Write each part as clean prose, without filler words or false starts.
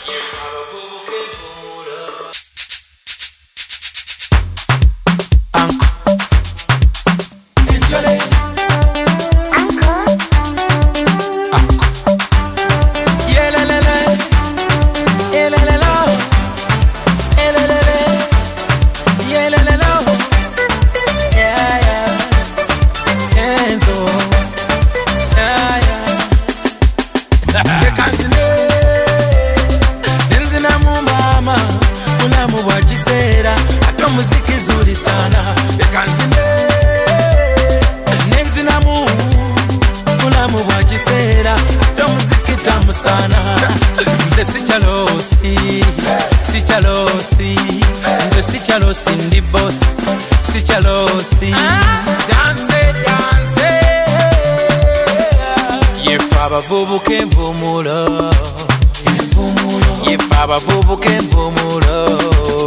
Muziki zuri sana ekanzine nenzinamu mulamu bwa kiseera ate muziki tamu sana nze sikyalosi ndi boss sikyalosi danse yefa abavubuka envumulo yefa abavubuka envumulo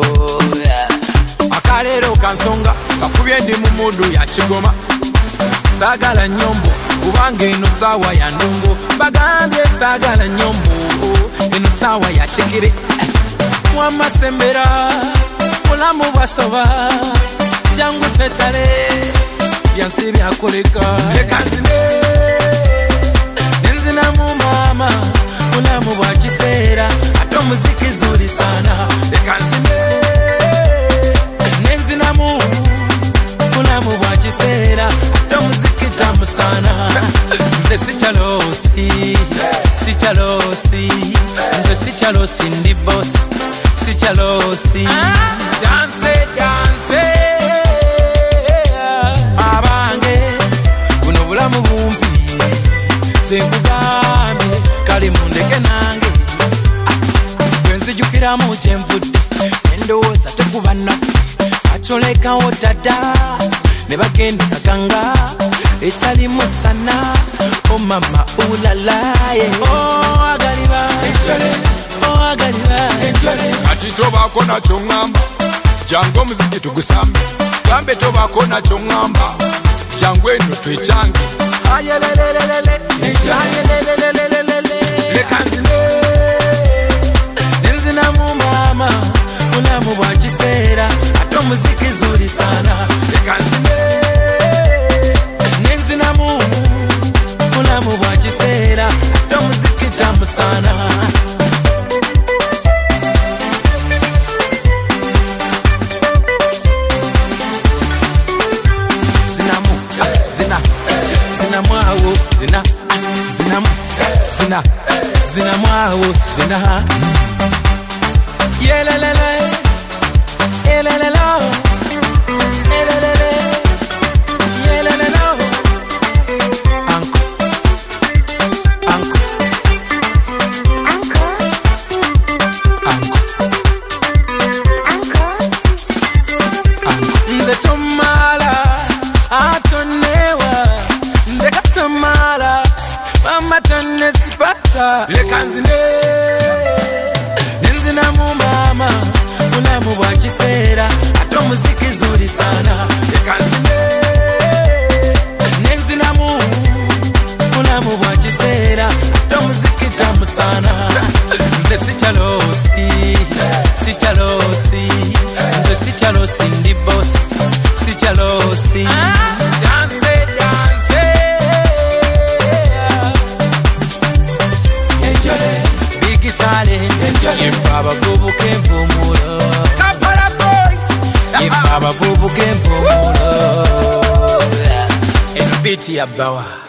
akalero kansonga kakubye ndi mu mudu ya kigoma sagala nyombo kubanga eno sawa ya ndongo bagambye sagala nyombo eno sawa ya kigere wamasembera mulamu bwasoba jangu twetale byansi byakoleka leka nzine nenzinamu mama mulamu bwa kiseera ate omuziki zuri sana leka nzine nenzinamu mulamu bwa kiseera ate omuziki tamu sana nze sikyalosi ndi boss sikyalosi danse abange buno bulamu bumpi zenkugambye kali mundeke nange bwenzijukiramu kyenvudde endowooza tekuba naffe acolekawo dada ne bagenda kaganga etali musana o mama ulalaye agaliba ati tobako nakyo ŋŋamba jangu omuziki tugusambe gambe tobako nakyo ŋŋamba jangu eno twekyange leka nzine nenzinamu mama mulamu bwa kiseera ate omuziki zuri sana leka nzine nenzinamu mulamu bwa kiseera ate omuziki tamu sana zinamwawo zina yelelele yelelelo yelelele yelelelo anko nze tomala atonewa nze katomala mama tonne sipata leka nzine nenzinamu mama mulamu bwa kiseera ate omuziki zuri sana leka nzine nenzinamu mulamu bwa kiseera ate omuziki tamu sana nze sikyalosi ndi boss sikyalosi danse bigitale yefa abavubuka envumulo yefa abavubuka envumulo eno biti ya bawa